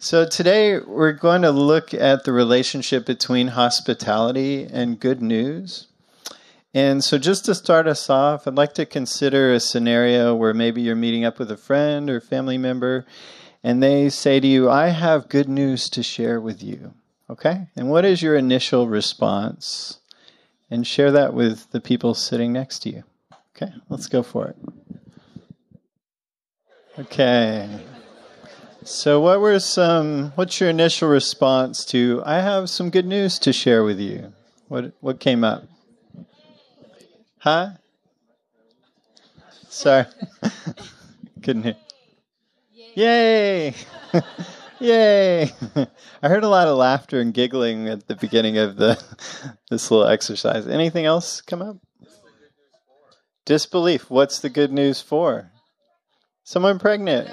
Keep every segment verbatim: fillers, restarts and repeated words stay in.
So today we're going to look at the relationship between hospitality and good news. And so just to start us off, I'd like to consider a scenario where maybe you're meeting up with a friend or family member, and they say to you, "I have good news to share with you." Okay? And what is your initial response? And share that with the people sitting next to you. Okay, let's go for it. Okay. So what were some, what's your initial response to, "I have some good news to share with you"? What what came up? Huh? Sorry. Couldn't hear. Yay! Yay! I heard a lot of laughter and giggling at the beginning of the this little exercise. Anything else come up? Disbelief. What's the good news for? Someone pregnant.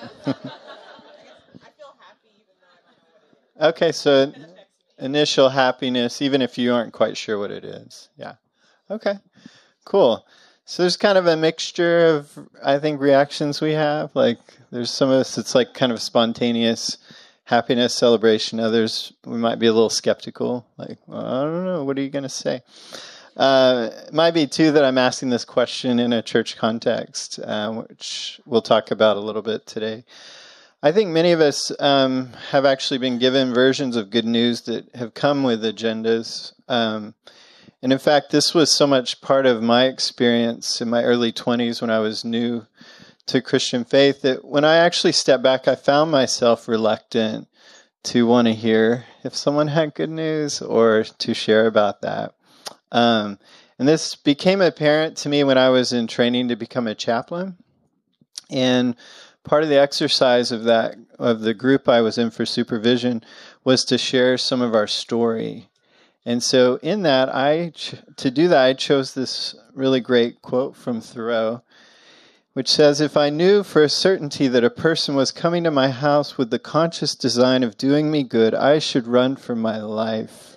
Okay, so initial happiness, even if you aren't quite sure what it is. Yeah. Okay, cool. So there's kind of a mixture of, I think, reactions we have. Like, there's some of us, it's like kind of spontaneous happiness, celebration. Others, we might be a little skeptical. Like, well, I don't know, what are you going to say? Uh, it might be, too, that I'm asking this question in a church context, uh, which we'll talk about a little bit today. I think many of us um, have actually been given versions of good news that have come with agendas. Um, and in fact, this was so much part of my experience in my early twenties when I was new to Christian faith that when I actually stepped back, I found myself reluctant to want to hear if someone had good news or to share about that. Um, and this became apparent to me when I was in training to become a chaplain. And part of the exercise of that, of the group I was in for supervision, was to share some of our story. And so in that, I to do that, I chose this really great quote from Thoreau, which says, "If I knew for a certainty that a person was coming to my house with the conscious design of doing me good, I should run for my life."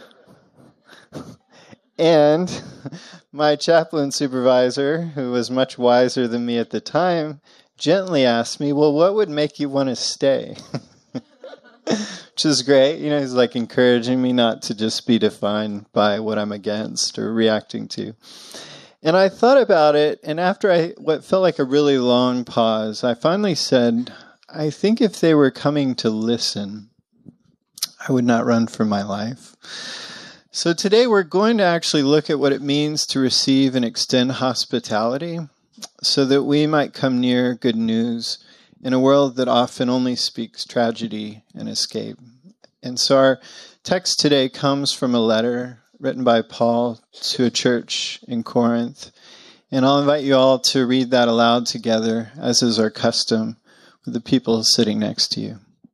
And my chaplain supervisor, who was much wiser than me at the time, gently asked me, "Well, what would make you want to stay?" Which is great. You know, he's like encouraging me not to just be defined by what I'm against or reacting to. And I thought about it, and after I what felt like a really long pause, I finally said, I think if they were coming to listen, I would not run for my life. So today we're going to actually look at what it means to receive and extend hospitality, so that we might come near good news in a world that often only speaks tragedy and escape. And so our text today comes from a letter written by Paul to a church in Corinth. And I'll invite you all to read that aloud together, as is our custom, with the people sitting next to you.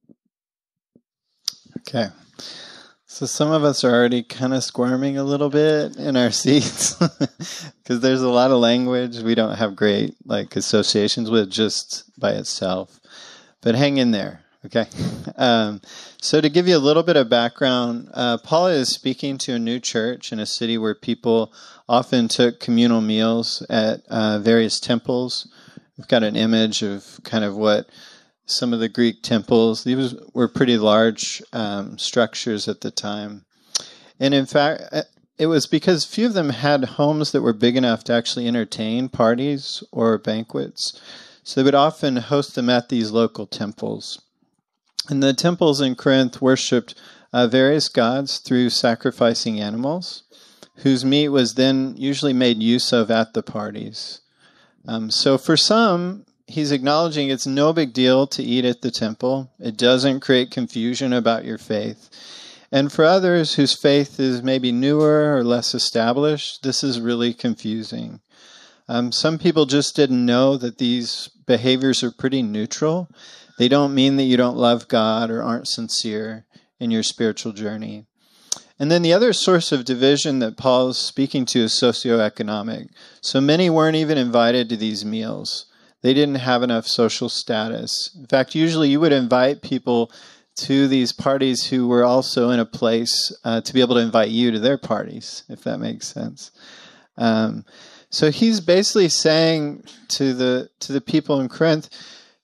Okay. So some of us are already kind of squirming a little bit in our seats because there's a lot of language we don't have great like associations with just by itself. But hang in there, okay? Um, so to give you a little bit of background, uh, Paul is speaking to a new church in a city where people often took communal meals at uh, various temples. We've got an image of kind of what some of the Greek temples, these were pretty large um, structures at the time. And in fact, it was because few of them had homes that were big enough to actually entertain parties or banquets. So they would often host them at these local temples. And the temples in Corinth worshipped uh, various gods through sacrificing animals, whose meat was then usually made use of at the parties. Um, so for some, he's acknowledging it's no big deal to eat at the temple. It doesn't create confusion about your faith. And for others whose faith is maybe newer or less established, this is really confusing. Um, some people just didn't know that these behaviors are pretty neutral. They don't mean that you don't love God or aren't sincere in your spiritual journey. And then the other source of division that Paul's speaking to is socioeconomic. So many weren't even invited to these meals. They didn't have enough social status. In fact, usually you would invite people to these parties who were also in a place uh, to be able to invite you to their parties, if that makes sense. Um, so he's basically saying to the to the people in Corinth,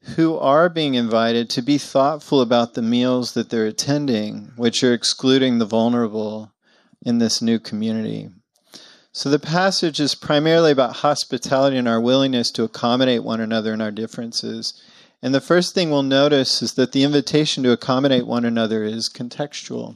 who are being invited to be thoughtful about the meals that they're attending, which are excluding the vulnerable in this new community. So the passage is primarily about hospitality and our willingness to accommodate one another in our differences. And the first thing we'll notice is that the invitation to accommodate one another is contextual.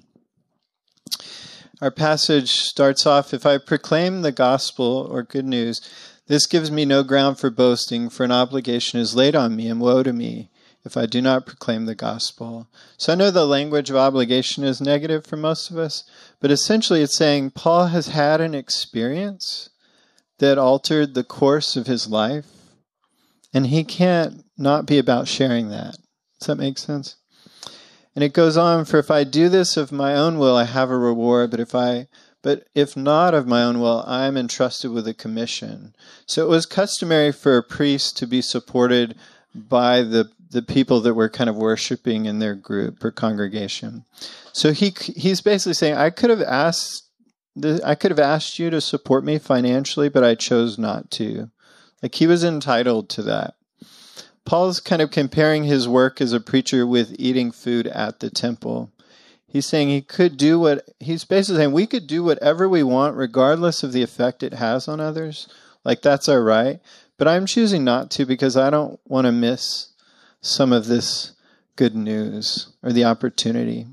Our passage starts off, if I proclaim the gospel or good news, this gives me no ground for boasting, for an obligation is laid on me, and woe to me if I do not proclaim the gospel. So I know the language of obligation is negative for most of us, but essentially it's saying Paul has had an experience that altered the course of his life, and he can't not be about sharing that. Does that make sense? And it goes on, for if I do this of my own will, I have a reward, but if I But if not of my own will, I am entrusted with a commission. So it was customary for a priest to be supported by the, the people that were kind of worshiping in their group or congregation. So he he's basically saying, I could have asked the, I could have asked you to support me financially, but I chose not to. Like, he was entitled to that. Paul's kind of comparing his work as a preacher with eating food at the temple. He's saying he could do what, he's basically saying we could do whatever we want regardless of the effect it has on others. Like, that's our right. But I'm choosing not to because I don't want to miss some of this good news or the opportunity.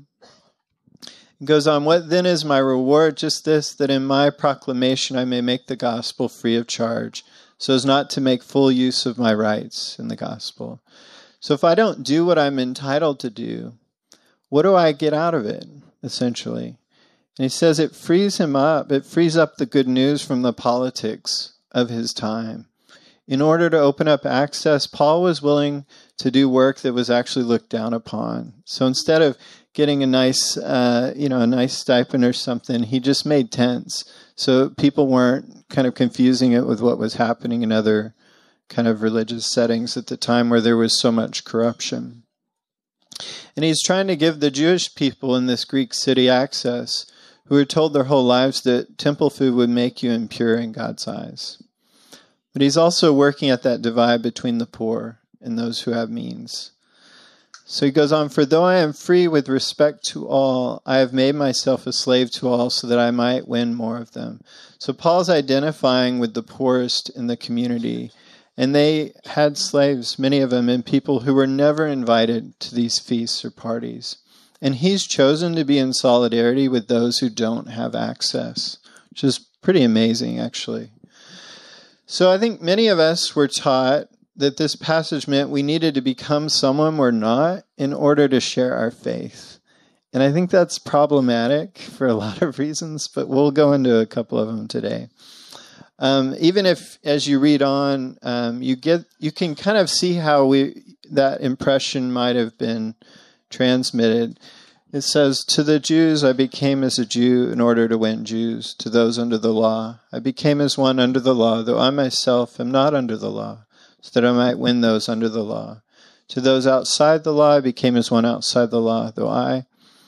It goes on, what then is my reward? Just this, that in my proclamation I may make the gospel free of charge, so as not to make full use of my rights in the gospel. So if I don't do what I'm entitled to do, what do I get out of it, essentially? And he says it frees him up. It frees up the good news from the politics of his time. In order to open up access, Paul was willing to do work that was actually looked down upon. So instead of getting a nice, uh, you know, a nice stipend or something, he just made tents. So people weren't kind of confusing it with what was happening in other kind of religious settings at the time where there was so much corruption. And he's trying to give the Jewish people in this Greek city access who were told their whole lives that temple food would make you impure in God's eyes. But he's also working at that divide between the poor and those who have means. So he goes on, for though I am free with respect to all, I have made myself a slave to all so that I might win more of them. So Paul's identifying with the poorest in the community. And they had slaves, many of them, and people who were never invited to these feasts or parties. And he's chosen to be in solidarity with those who don't have access, which is pretty amazing, actually. So I think many of us were taught that this passage meant we needed to become someone we're not in order to share our faith. And I think that's problematic for a lot of reasons, but we'll go into a couple of them today. Um, even if, as you read on, um, you get, you can kind of see how we that impression might have been transmitted. It says, to the Jews I became as a Jew in order to win Jews. To those under the law I became as one under the law, though I myself am not under the law, so that I might win those under the law. To those outside the law I became as one outside the law, though I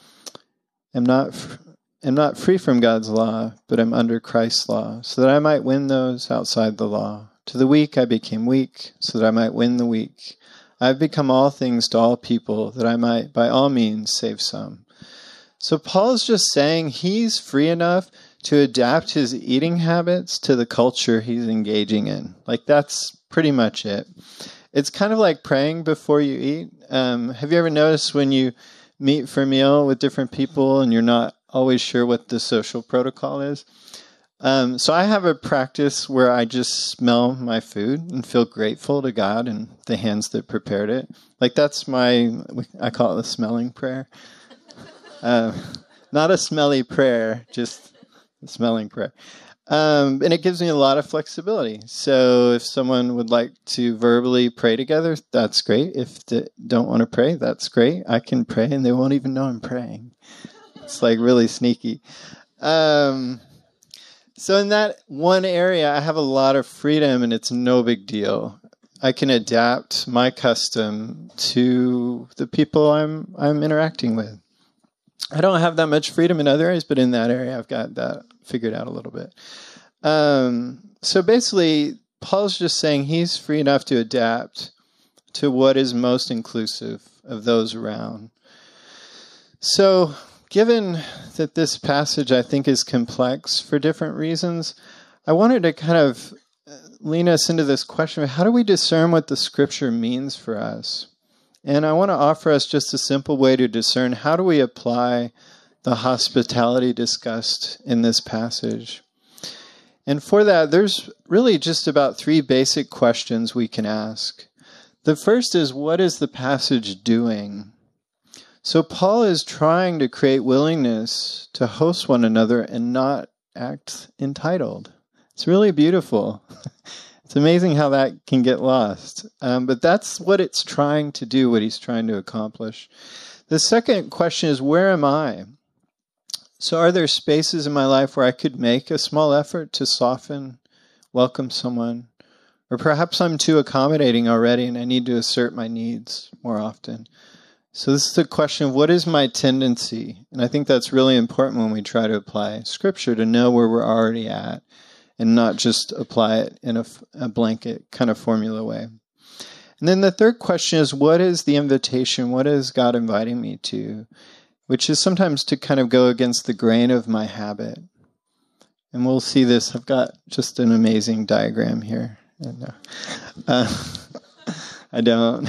am not am not free from God's law, but am under Christ's law, so that I might win those outside the law. To the weak I became weak, so that I might win the weak. I have become all things to all people, that I might by all means save some. So Paul's just saying he's free enough to adapt his eating habits to the culture he's engaging in. Like, that's pretty much it. It's kind of like praying before you eat. Um, have you ever noticed when you meet for a meal with different people and you're not always sure what the social protocol is? Um, so I have a practice where I just smell my food and feel grateful to God and the hands that prepared it. Like, that's my, I call it the smelling prayer. Uh, not a smelly prayer, just a smelling prayer. Um, and it gives me a lot of flexibility. So if someone would like to verbally pray together, that's great. If they don't want to pray, that's great. I can pray and they won't even know I'm praying. It's like really sneaky. Um, so in that one area, I have a lot of freedom and it's no big deal. I can adapt my custom to the people I'm I'm interacting with. I don't have that much freedom in other areas, but in that area, I've got that figured out a little bit. Um, so basically, Paul's just saying he's free enough to adapt to what is most inclusive of those around. So, given that this passage, I think, is complex for different reasons, I wanted to kind of lean us into this question of how do we discern what the Scripture means for us? And I want to offer us just a simple way to discern how do we apply the hospitality discussed in this passage. And for that, there's really just about three basic questions we can ask. The first is, what is the passage doing? So Paul is trying to create willingness to host one another and not act entitled. It's really beautiful. It's amazing how that can get lost. Um, but that's what it's trying to do, what he's trying to accomplish. The second question is, where am I? So are there spaces in my life where I could make a small effort to soften, welcome someone? Or perhaps I'm too accommodating already and I need to assert my needs more often. So this is the question of what is my tendency? And I think that's really important when we try to apply Scripture, to know where we're already at and not just apply it in a, a blanket kind of formula way. And then the third question is, what is the invitation? What is God inviting me to? Which is sometimes to kind of go against the grain of my habit. And we'll see this. I've got just an amazing diagram here. No. Uh, I don't.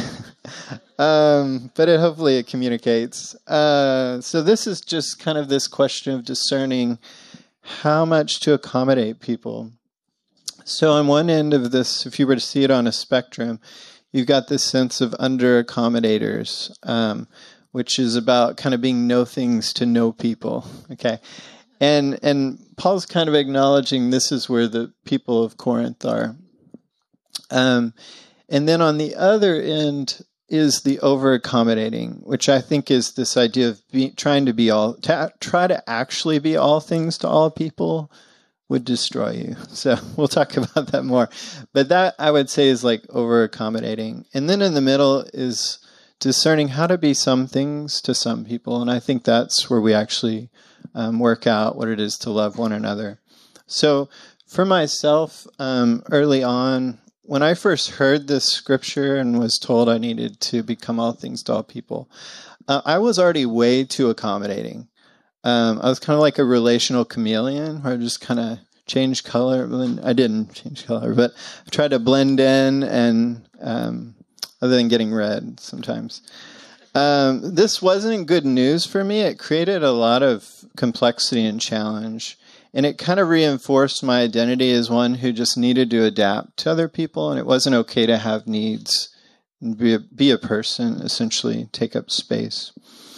um, but it hopefully it communicates. Uh, so this is just kind of this question of discerning how much to accommodate people. So on one end of this, if you were to see it on a spectrum, you've got this sense of under-accommodators, um, which is about kind of being no things to no people. Okay. And and Paul's kind of acknowledging this is where the people of Corinth are. Um, and then on the other end is the over-accommodating, which I think is this idea of be, trying to be all, to try to actually be all things to all people would destroy you. So we'll talk about that more. But that, I would say, is like over-accommodating. And then in the middle is discerning how to be some things to some people. And I think that's where we actually um, work out what it is to love one another. So for myself, um, early on, when I first heard this scripture and was told I needed to become all things to all people, uh, I was already way too accommodating. Um, I was kind of like a relational chameleon, where I just kind of changed color. I didn't change color, but I tried to blend in, and um, other than getting red sometimes. Um, this wasn't good news for me. It created a lot of complexity and challenge. And it kind of reinforced my identity as one who just needed to adapt to other people, and it wasn't okay to have needs and be a, be a person, essentially, take up space.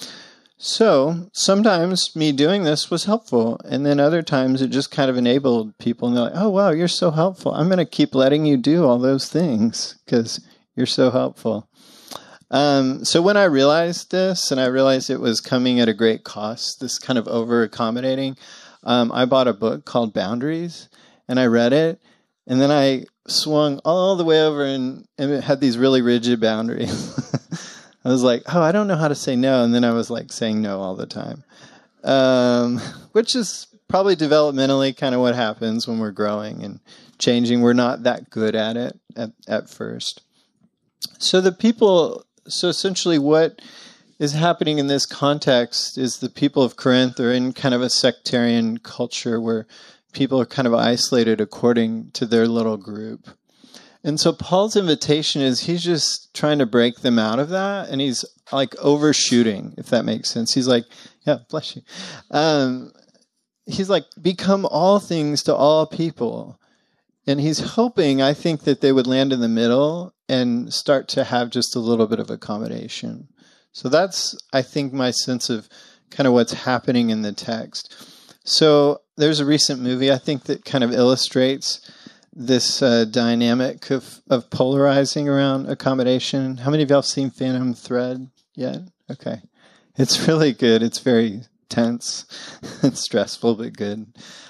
So sometimes me doing this was helpful, and then other times it just kind of enabled people, and they're like, oh, wow, you're so helpful. I'm going to keep letting you do all those things because you're so helpful. Um, so when I realized this, and I realized it was coming at a great cost, this kind of over-accommodating, Um, I bought a book called Boundaries, and I read it, and then I swung all the way over, and, and it had these really rigid boundaries. I was like, oh, I don't know how to say no, and then I was like saying no all the time, um, which is probably developmentally kind of what happens when we're growing and changing. We're not that good at it at, at first. So the people, so essentially what is happening in this context is the people of Corinth are in kind of a sectarian culture where people are kind of isolated according to their little group. And so Paul's invitation is he's just trying to break them out of that, and he's like overshooting, if that makes sense. He's like, yeah, bless you. Um, he's like, become all things to all people. And he's hoping, I think, that they would land in the middle and start to have just a little bit of accommodation. So that's, I think, my sense of kind of what's happening in the text. So there's a recent movie, I think, that kind of illustrates this uh, dynamic of, of polarizing around accommodation. How many of y'all have seen Phantom Thread yet? Okay. It's really good. It's very tense. It's stressful, but good.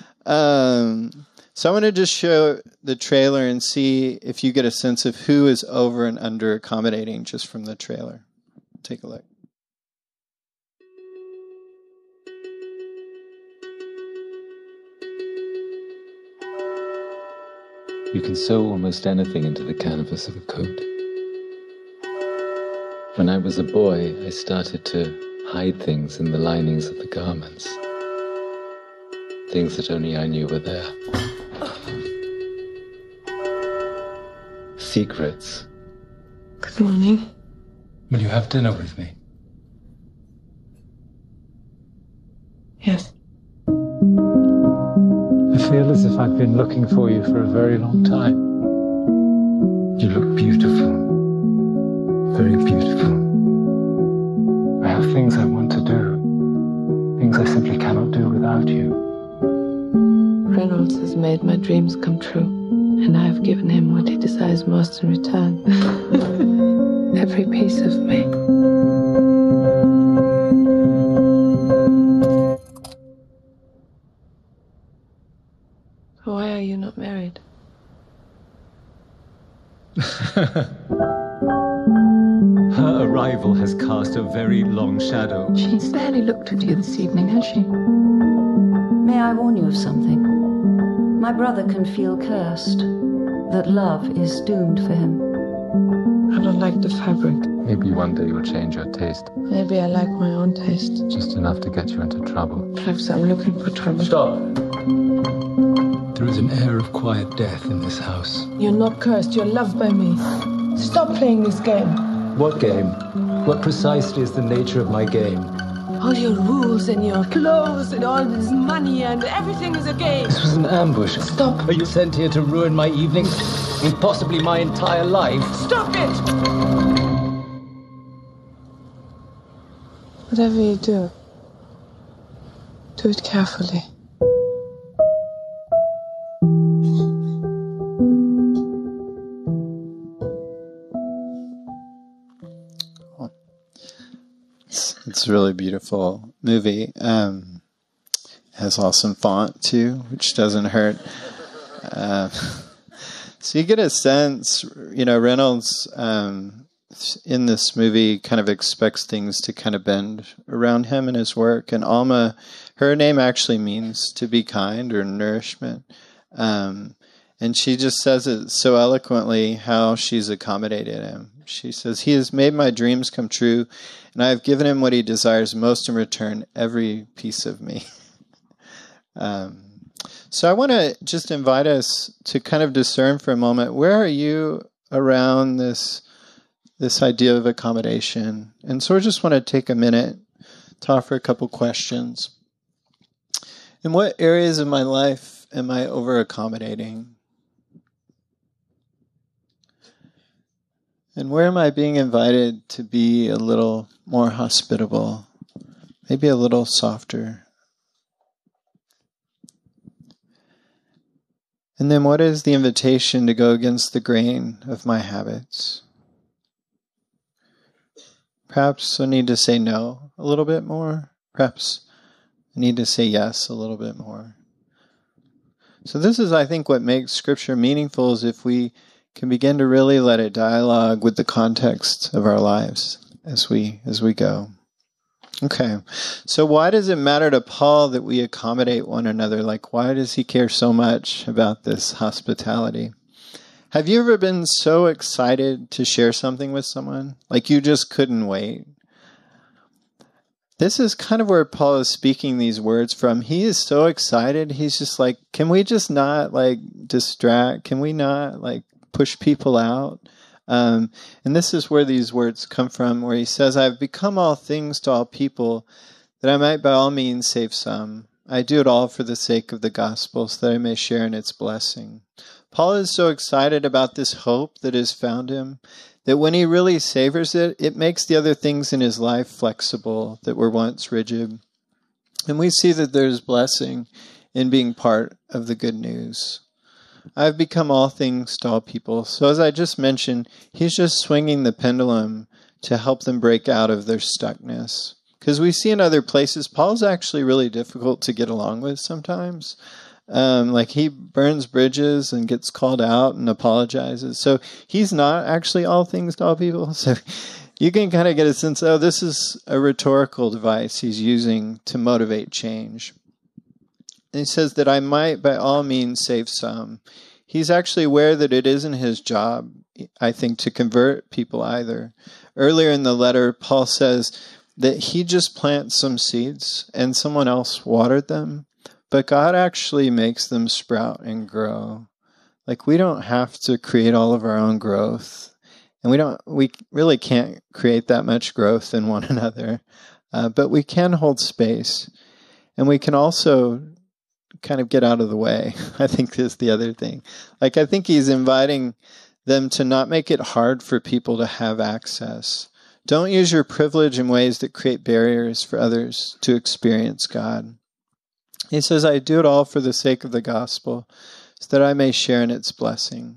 Um, so I want to just show the trailer and see if you get a sense of who is over and under accommodating just from the trailer. Take a look. You can sew almost anything into the canvas of a coat. When I was a boy, I started to hide things in the linings of the garments. Things that only I knew were there. Secrets. Good morning. Will you have dinner with me? Yes. I feel as if I've been looking for you for a very long time. You look beautiful. Very beautiful. I have things I want to do. Things I simply cannot do without you. Reynolds has made my dreams come true, and I have given him what he desires most in return. Every piece of me. Why are you not married? Her arrival has cast a very long shadow. She's barely looked at you this evening, has she? May I warn you of something? My brother can feel cursed, that love is doomed for him. I don't like the fabric. Maybe one day you'll change your taste. Maybe I like my own taste. Just enough to get you into trouble. Perhaps I'm looking for trouble. Stop. There is an air of quiet death in this house. You're not cursed, you're loved by me. Stop playing this game. What game? What precisely is the nature of my game? All your rules and your clothes and all this money and everything is a game. This was an ambush. Stop. Are you sent here to ruin my evening? And possibly my entire life? Stop it! Whatever you do, do it carefully. It's a really beautiful movie. Um, has awesome font too, which doesn't hurt. Uh, so you get a sense, you know, Reynolds um, in this movie kind of expects things to kind of bend around him and his work. And Alma, her name actually means to be kind or nourishment. Um, and she just says it so eloquently how she's accommodated him. She says, "He has made my dreams come true, and I have given him what he desires most in return, every piece of me." um, so I want to just invite us to kind of discern for a moment, where are you around this this idea of accommodation? And so I just want to take a minute to offer a couple questions. In what areas of my life am I over-accommodating? And where am I being invited to be a little more hospitable, maybe a little softer? And then what is the invitation to go against the grain of my habits? Perhaps I need to say no a little bit more. Perhaps I need to say yes a little bit more. So this is, I think, what makes Scripture meaningful, is if we can begin to really let it dialogue with the context of our lives as we as we go. Okay, so why does it matter to Paul that we accommodate one another? Like, why does he care so much about this hospitality? Have you ever been so excited to share something with someone? Like you just couldn't wait? This is kind of where Paul is speaking these words from. He is so excited. He's just like, can we just not like distract? Can we not like push people out? Um, and this is where these words come from, where he says, "I've become all things to all people, that I might by all means save some. I do it all for the sake of the gospel, so that I may share in its blessing." Paul is so excited about this hope that has found him, that when he really savors it, it makes the other things in his life flexible that were once rigid. And we see that there's blessing in being part of the good news. I've become all things to all people. So as I just mentioned, he's just swinging the pendulum to help them break out of their stuckness. Because we see in other places, Paul's actually really difficult to get along with sometimes. Um, like he burns bridges and gets called out and apologizes. So he's not actually all things to all people. So you can kind of get a sense, oh, this is a rhetorical device he's using to motivate change. And he says that I might by all means save some. he's actually aware that it isn't his job, I think, to convert people either. Earlier in the letter, Paul says that he just plants some seeds and someone else watered them, but God actually makes them sprout and grow. Like, we don't have to create all of our own growth, and we don't. We really can't create that much growth in one another, uh, but we can hold space, and we can also kind of get out of the way, I think is the other thing. Like, I think he's inviting them to not make it hard for people to have access. Don't use your privilege in ways that create barriers for others to experience God. He says, I do it all for the sake of the gospel, so that I may share in its blessing.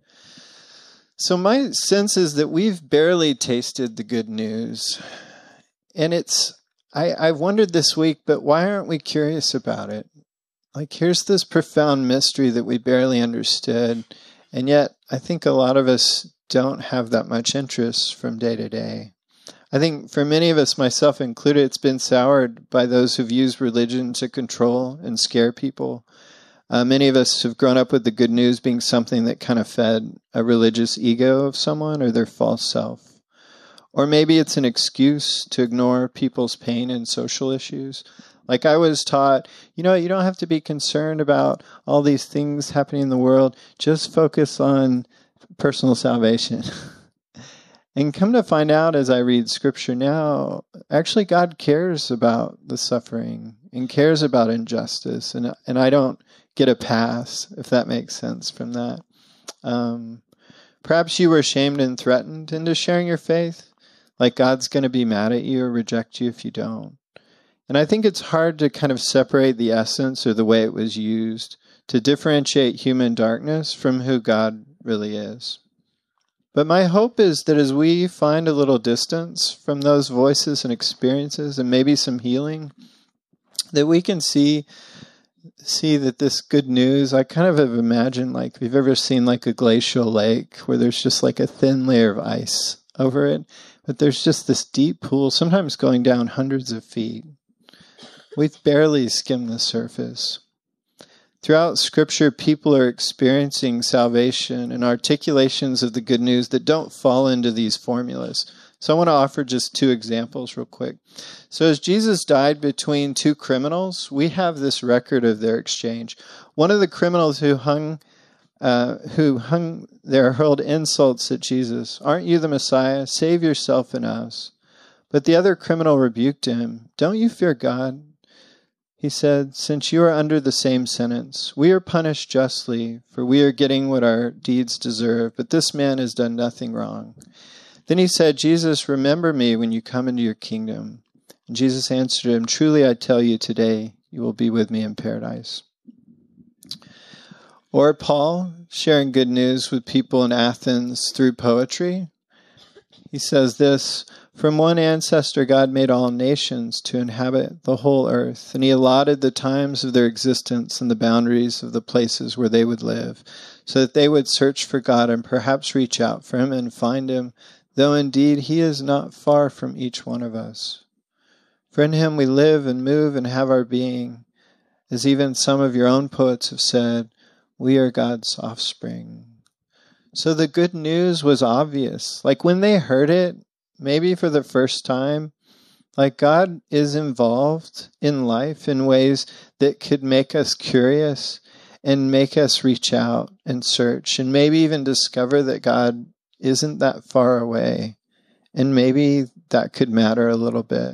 So my sense is that we've barely tasted the good news. And it's, I, I've wondered this week, but why aren't we curious about it? Like, here's this profound mystery that we barely understood, and yet I think a lot of us don't have that much interest from day to day. I think for many of us, myself included, it's been soured by those who've used religion to control and scare people. Uh, many of us have grown up with the good news being something that kind of fed a religious ego of someone or their false self. Or maybe it's an excuse to ignore people's pain and social issues. Like, I was taught, you know, you don't have to be concerned about all these things happening in the world. Just focus on personal salvation. And come to find out as I read Scripture now, actually God cares about the suffering and cares about injustice. And, and I don't get a pass, if that makes sense, from that. Um, perhaps you were shamed and threatened into sharing your faith. Like, God's going to be mad at you or reject you if you don't. And I think it's hard to kind of separate the essence or the way it was used to differentiate human darkness from who God really is. But my hope is that as we find a little distance from those voices and experiences and maybe some healing, that we can see see that this good news, I kind of have imagined, like, if you've ever seen like a glacial lake where there's just like a thin layer of ice over it, but there's just this deep pool, sometimes going down hundreds of feet. We've barely skimmed the surface. Throughout Scripture, people are experiencing salvation and articulations of the good news that don't fall into these formulas. So I want to offer just two examples real quick. So as Jesus died between two criminals, we have this record of their exchange. One of the criminals who hung uh, who hung there hurled insults at Jesus. Aren't you the Messiah? Save yourself and us. But the other criminal rebuked him. Don't you fear God? He said, since you are under the same sentence, we are punished justly, for we are getting what our deeds deserve, but this man has done nothing wrong. Then he said, Jesus, remember me when you come into your kingdom. And Jesus answered him, truly I tell you today, you will be with me in paradise. Or Paul, sharing good news with people in Athens through poetry. He says this, from one ancestor God made all nations to inhabit the whole earth, and he allotted the times of their existence and the boundaries of the places where they would live, so that they would search for God and perhaps reach out for him and find him, though indeed he is not far from each one of us. For in him we live and move and have our being, as even some of your own poets have said, we are God's offspring. So the good news was obvious. Like, when they heard it, maybe for the first time, like, God is involved in life in ways that could make us curious and make us reach out and search and maybe even discover that God isn't that far away. And maybe that could matter a little bit.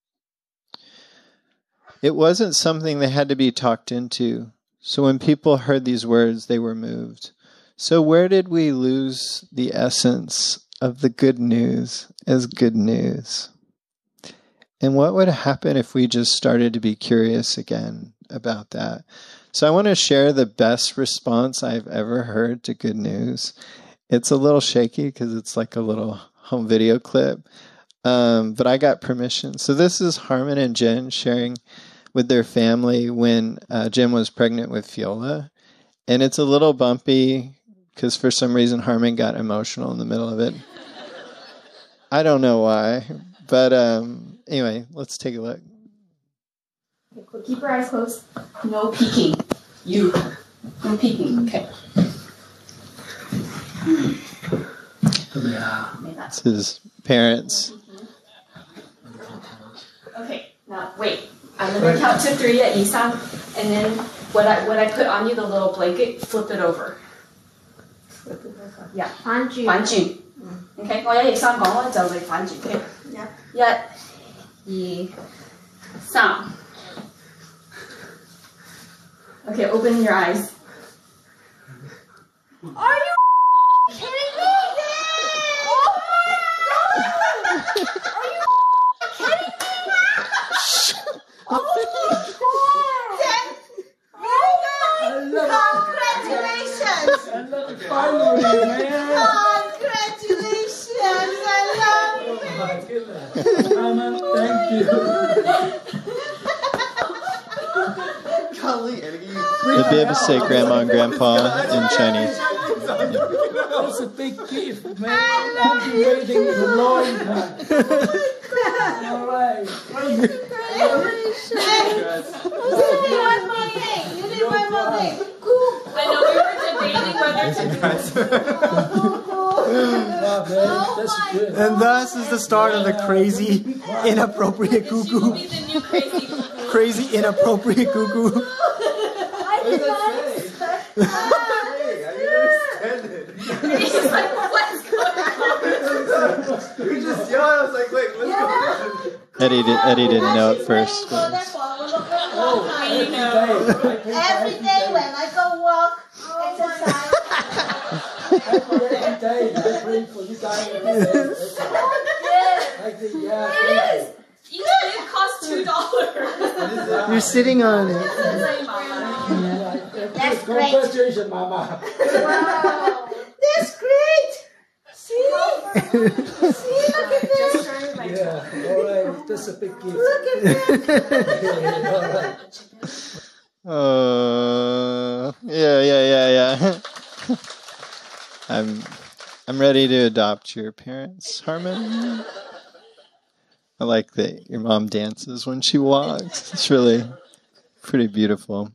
It wasn't something that had to be talked into. So when people heard these words, they were moved. So where did we lose the essence of the good news as good news? And what would happen if we just started to be curious again about that? So I want to share the best response I've ever heard to good news. It's a little shaky because it's like a little home video clip, um, but I got permission. So this is Harmon and Jen sharing with their family when uh, Jen was pregnant with Fiola. And it's a little bumpy because for some reason Harmon got emotional in the middle of it. I don't know why, but um, anyway, let's take a look. Okay, keep your eyes closed. No peeking. You. No peeking. Okay. It's his parents. Okay, now wait. I'm gonna count to three at Isang, and then when I when I put on you the little blanket, flip it over. Flip it over. Yeah. 反轉。 反轉。OK， 我一二三講咧就嚟反轉嘅。一、二、三。Okay, open your eyes. Are you kidding me? Oh my god! Are you kidding me? Oh my god! Very good! Congratulations! Finally, man! Congratulations! I love you! Oh my goodness. Mama, thank you. They'd be able to say grandma and grandpa in Chinese. That's a big gift, man. I've been waiting for a long time. All right. Congratulations! You need one more thing. You need one more thing. I know we were debating whether to Oh, man, that's good. And thus is the start of the crazy, inappropriate cuckoo. be the new crazy cuckoo. Crazy, inappropriate cuckoo. I did not expect that. He's like, what's going on? You just yelled. I was like, wait, what's going on? Eddie, did, Eddie didn't know at first. Go there for a look, look, look. Every day. Every day when I go walk, exercise. Every day I pray for you guys. I think, yeah. It is. Each bib costs two dollars. You're sitting on it. That's great. Congratulations, Mama. Wow. That's great. See? See, look at this. Yeah, all right. That's a big gift. Look at this. Uh, yeah, yeah, yeah, yeah. I'm, I'm ready to adopt your parents, Harmon. I like that your mom dances when she walks. It's really pretty beautiful.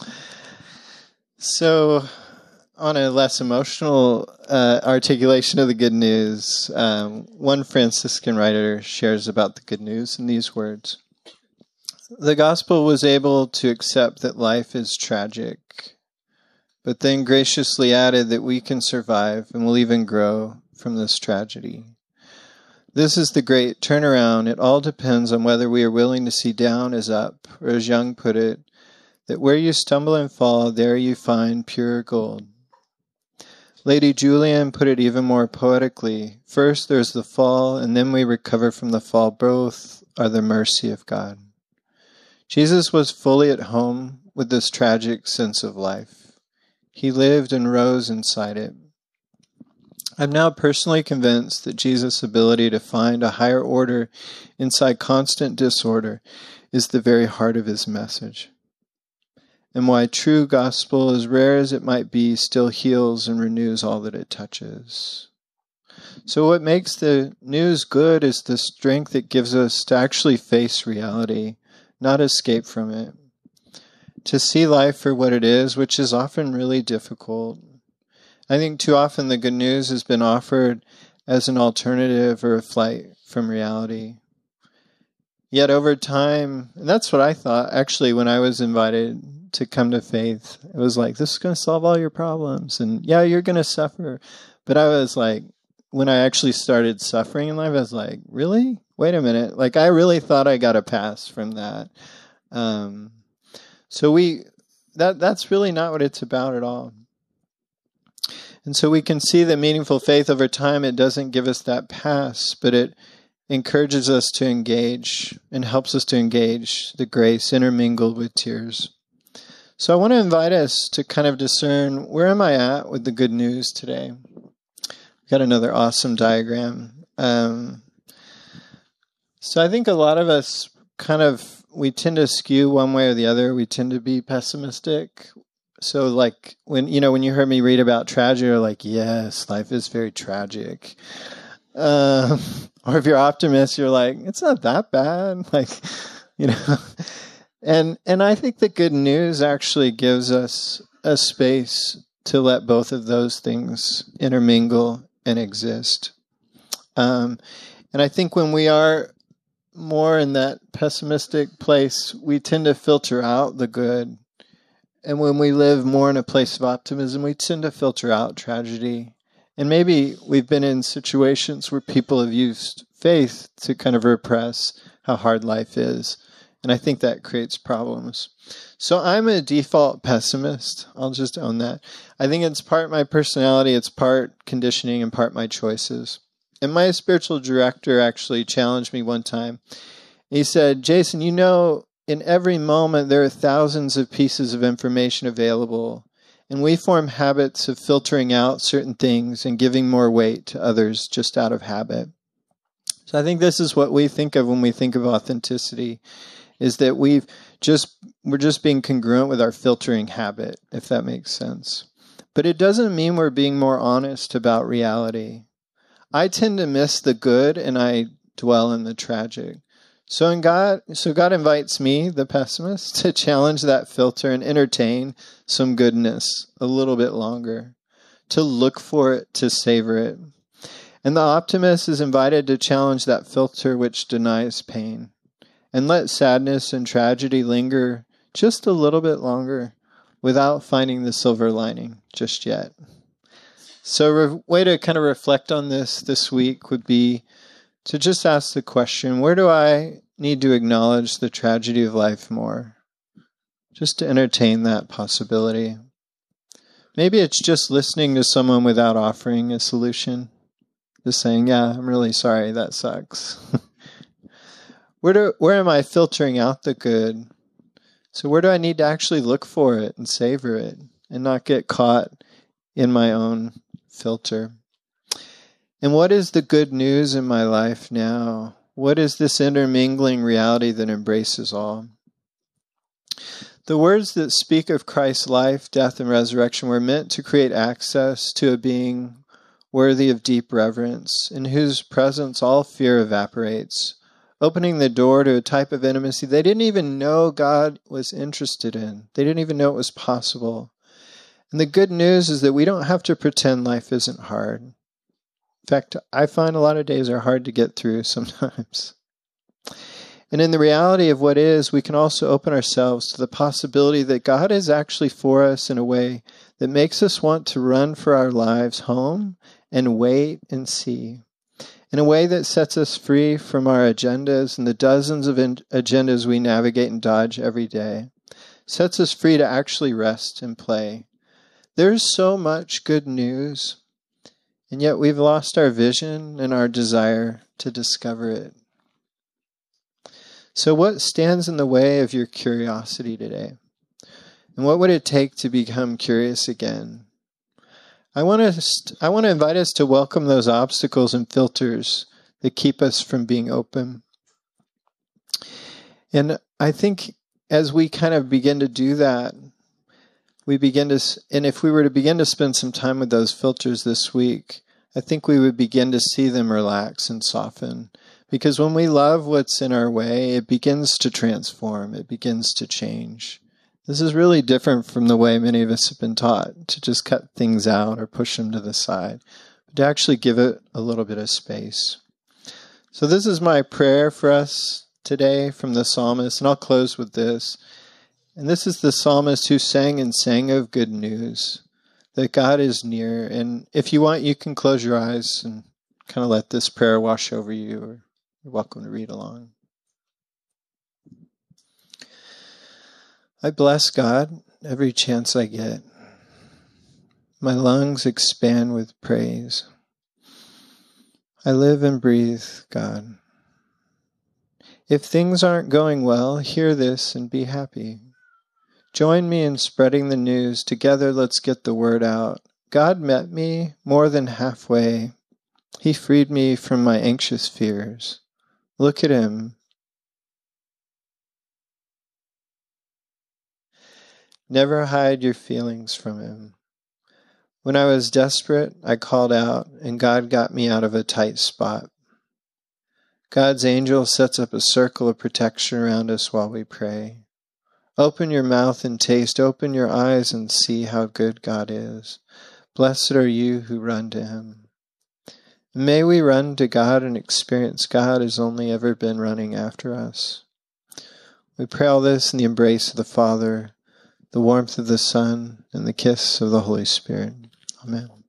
So, on a less emotional uh, articulation of the good news, um, one Franciscan writer shares about the good news in these words. The gospel was able to accept that life is tragic, but then graciously added that we can survive and will even grow from this tragedy. This is the great turnaround. It all depends on whether we are willing to see down as up, or as Young put it, that where you stumble and fall, there you find pure gold. Lady Julian put it even more poetically. First there's the fall, and then we recover from the fall. Both are the mercy of God. Jesus was fully at home with this tragic sense of life. He lived and rose inside it. I'm now personally convinced that Jesus' ability to find a higher order inside constant disorder is the very heart of his message, and why true gospel, as rare as it might be, still heals and renews all that it touches. So what makes the news good is the strength it gives us to actually face reality, not escape from it, to see life for what it is, which is often really difficult. I think too often the good news has been offered as an alternative or a flight from reality. Yet over time, and that's what I thought, actually, when I was invited to come to faith, it was like, this is going to solve all your problems. And yeah, you're going to suffer. But I was like, when I actually started suffering in life, I was like, really? Wait a minute. Like, I really thought I got a pass from that. Um, so we, that that's really not what it's about at all. And so we can see that meaningful faith over time, it doesn't give us that pass, but it encourages us to engage and helps us to engage the grace intermingled with tears. So I want to invite us to kind of discern, where am I at with the good news today? We've got another awesome diagram. Um, so I think a lot of us kind of, we tend to skew one way or the other. We tend to be pessimistic. So like when, you know, when you heard me read about tragedy, you're like, yes, life is very tragic. Uh, or if you're optimist, you're like, it's not that bad. Like, you know, and, and I think the good news actually gives us a space to let both of those things intermingle and exist. Um, and I think when we are more in that pessimistic place, we tend to filter out the good. And when we live more in a place of optimism, we tend to filter out tragedy. And maybe we've been in situations where people have used faith to kind of repress how hard life is. And I think that creates problems. So I'm a default pessimist. I'll just own that. I think it's part my personality, it's part conditioning, and part my choices. And my spiritual director actually challenged me one time. He said, Jason, you know, in every moment there are thousands of pieces of information available, and we form habits of filtering out certain things and giving more weight to others just out of habit. So I think this is what we think of when we think of authenticity, is that we've just we're just being congruent with our filtering habit, if that makes sense. But it doesn't mean we're being more honest about reality. I tend to miss the good and I dwell in the tragic. So in God, so God invites me, the pessimist, to challenge that filter and entertain some goodness a little bit longer, to look for it, to savor it. And the optimist is invited to challenge that filter which denies pain, and let sadness and tragedy linger just a little bit longer without finding the silver lining just yet. So a way to kind of reflect on this this week would be to just ask the question, where do I need to acknowledge the tragedy of life more? Just to entertain that possibility. Maybe it's just listening to someone without offering a solution. Just saying, yeah, I'm really sorry, that sucks. where do where am I filtering out the good? So where do I need to actually look for it and savor it and not get caught in my own filter? And what is the good news in my life now? What is this intermingling reality that embraces all? The words that speak of Christ's life, death, and resurrection were meant to create access to a being worthy of deep reverence, in whose presence all fear evaporates, opening the door to a type of intimacy they didn't even know God was interested in. They didn't even know it was possible. And the good news is that we don't have to pretend life isn't hard. In fact, I find a lot of days are hard to get through sometimes. And in the reality of what is, we can also open ourselves to the possibility that God is actually for us in a way that makes us want to run for our lives home and wait and see. In a way that sets us free from our agendas and the dozens of in- agendas we navigate and dodge every day. Sets us free to actually rest and play. There's so much good news, and yet we've lost our vision and our desire to discover it. So what stands in the way of your curiosity today? And what would it take to become curious again? I want to st- I want to invite us to welcome those obstacles and filters that keep us from being open. And I think as we kind of begin to do that, we begin to, and if we were to begin to spend some time with those filters this week, I think we would begin to see them relax and soften. Because when we love what's in our way, it begins to transform, it begins to change. This is really different from the way many of us have been taught, to just cut things out or push them to the side, but to actually give it a little bit of space. So this is my prayer for us today from the psalmist, and I'll close with this. And this is the psalmist who sang and sang of good news, that God is near. And if you want, you can close your eyes and kind of let this prayer wash over you, or you're welcome to read along. I bless God every chance I get. My lungs expand with praise. I live and breathe, God. If things aren't going well, hear this and be happy. Join me in spreading the news. Together, let's get the word out. God met me more than halfway. He freed me from my anxious fears. Look at him. Never hide your feelings from him. When I was desperate, I called out, and God got me out of a tight spot. God's angel sets up a circle of protection around us while we pray. Open your mouth and taste. Open your eyes and see how good God is. Blessed are you who run to him. May we run to God and experience God as only ever been running after us. We pray all this in the embrace of the Father, the warmth of the Son, and the kiss of the Holy Spirit. Amen.